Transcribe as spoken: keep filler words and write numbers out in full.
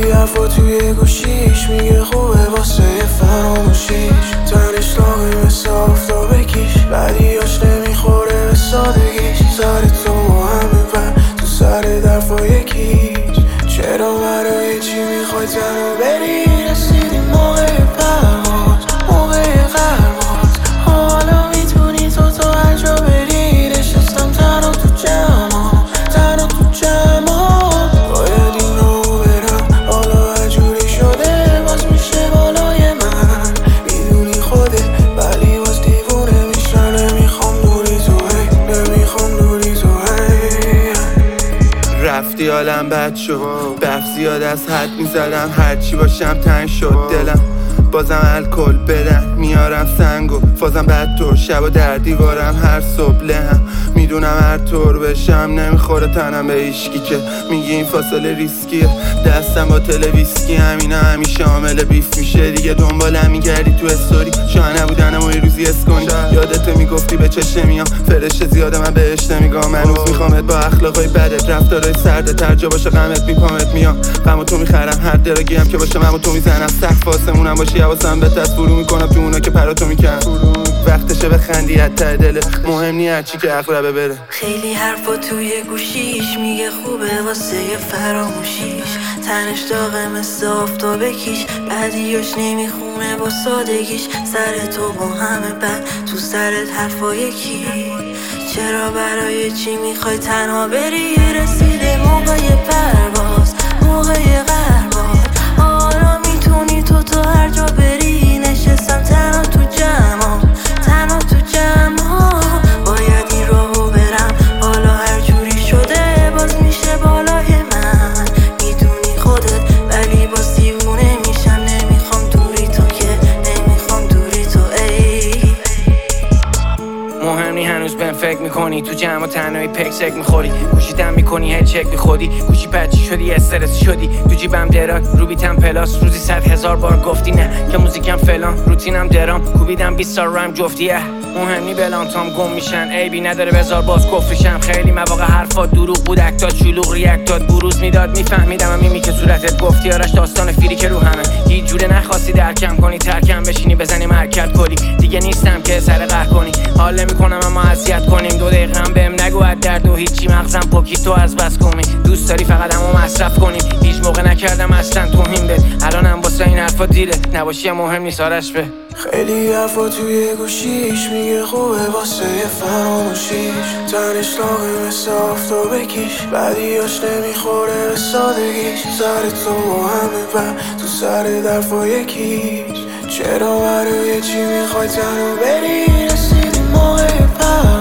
خیلی حرفا توی گوشیش میگه خوبه واسه فراموشیش. تنش داغی مثل آفتاب کیش، بعدیاش نمیخوره به سادگیش. سر تو با همه بر تو سر درفا یکیش. چرا برای چی میخوای تنها بری؟ رسیدیم موقع پرواز، موقع قرواز. حالا میتونی تو تا هر جا بری. نشستم تنها تو جمع، تنها تو جمع. باید این رو برم، حالا هر جوری شده باز میشه بالای من. میدونی خودت ولی باز دیوونه میشم. نمیخوام دوری تو هی، نمیخوام دوری تو هی. رفتی حالم بد شد، بف زیاد از حد میزدم. هرچی باشم تنگ شد دلم، بازم الکل بدن میارم سنگو فازم بدطور. شب و در دیوارم هر صبح لهم. میدونم هر طور بشم نمیخوره تنم به ایشکی که میگی این فاصله ریسکیه. دستم با تلویسکی همینه همیشه عامل بیف میشه. دیگه دنبالم میگردی تو استوری، شاید نبودنم و یه روزی اسکن. یادت میگفتی به چشم میام فرشته زیاده من بهش نمیگم. هنوز میخوامت با اخلاقای بدت، رفتارای سرده ترجا باشه غمت میپامت میام. غم و تو میخرم هر درگی هم که باشه من و تو میزنم. سقف آسمونم باشی حواسم به دست فرو میکنم تو اونا که پراتو میکنم. وقتشه بخندی از ته دلت، مهم نی هرچی که عقربه بره. خیلی حرفا توی گوشیش میگه خوبه واسه فراموشیش. تنش داغه مثل آفتاب کیش، بعدیاش نمیخونه با سادگیش. سر تو با همه بد تو سرت حرفا یکی. چرا برای چی میخوای تنها بری؟ رسیده موقع پرواز، موقع قرباز. حالا میتونی تو تا هر جا بری. نشستم تنها تو جمع، تنها تو جمع. باید این راهو برم، حالا هر جوری شده باز میشه بالای من. میدونی خودت ولی باز دیوونه میشم. نمیخوام دوری تو که نمیخوام دوری تو ای. مهم نی هنوز بهم فکر میکنی، تو جمع و تنهایی پک سک میخوری. گوشیدم میکنی هی چک میخودی، گوشی پچی شدی استرس شدی. تو جیبم دراک رو بیتم پلاس، روزی صد هزار بار گفتی نه که موزیکم فلان. روتینم درام کوبیدم بیست سال رایم جفتیه. مهم نی بلان تام گم میشن، عیبی نداره بذار باز کفریشم. خیلی مواقع حرفات دروغ بود، اکتات شلوغ ریاکتات بروز میداد. میفهمیدم میمی که صورتت گفتی آرش داستان فیری که رو همه. هیچ جوره نخواستی درکم کنی، ترکم بشینی بزنیم حرکت کلی. دیگه نیستم که سر قهر کنی، حال میکنم اما اذیت کنیم. دو دقیقه هم بهم نگو از درد و هیچی، مغزم پاکی تو از بس کمی. دوست داری فقط همو مصرف کنیم، هیچ موقع نکردم اصلا توهین بهت. الانم واسه این حرفا دیره، نباشی مهم نیست آرش به. خیلی حرفا توی گوشیش میگه خوبه واسه فراموشیش. تنش داغی مثل آفتاب کیش، بعدیاش نمیخوره به سادگیش. سر تو با همه بر تو سر درفا یکیش. چرا برای چی میخوای تنها بری؟ رسیدیم موقع پر